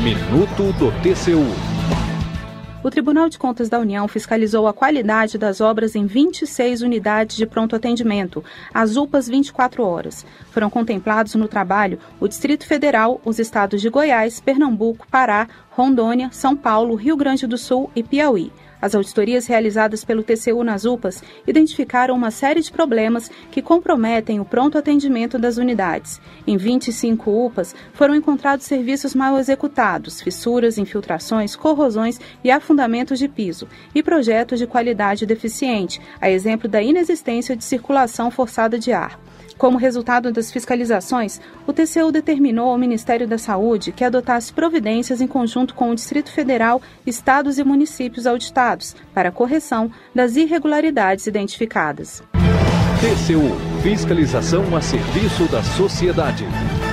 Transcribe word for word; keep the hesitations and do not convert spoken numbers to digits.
Minuto do T C U. O Tribunal de Contas da União fiscalizou a qualidade das obras em vinte e seis unidades de pronto atendimento, as U P As vinte e quatro horas. Foram contemplados no trabalho o Distrito Federal, os estados de Goiás, Pernambuco, Pará, Rondônia, São Paulo, Rio Grande do Sul e Piauí. As auditorias realizadas pelo T C U nas U P As identificaram uma série de problemas que comprometem o pronto atendimento das unidades. Em vinte e cinco U P As foram encontrados serviços mal executados, fissuras, infiltrações, corrosões e afundamentos de piso, e projetos de qualidade deficiente, a exemplo da inexistência de circulação forçada de ar. Como resultado das fiscalizações, o T C U determinou ao Ministério da Saúde que adotasse providências em conjunto com o Distrito Federal, estados e municípios auditados para a correção das irregularidades identificadas. T C U, fiscalização a serviço da sociedade.